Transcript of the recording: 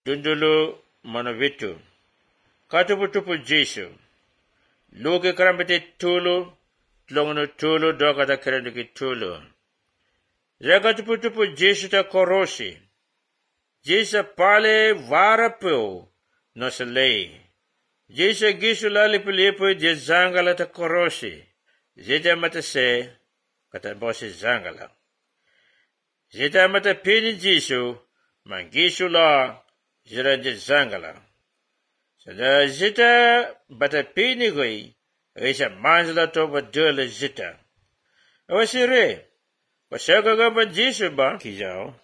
Dundulu manavitu. Katuputupu Jesu. Luke karambete tulu. Tlongno tulu dogata kerenduki tulu. Rekatuputupu Jesu ta korosi. Jesu pale varapu. Nosalei. Jesu gisu lalipulipu je zangala ta korosi. Zeta mata se. Kata bosi zangala. Zeta mata pini Jesu. Mangisu la. Zeta je zangala. Sada zeta bata pini goi. Risa manzala toba dole zeta. Awasire. Wasaka gaba Jesu ba. Kijao.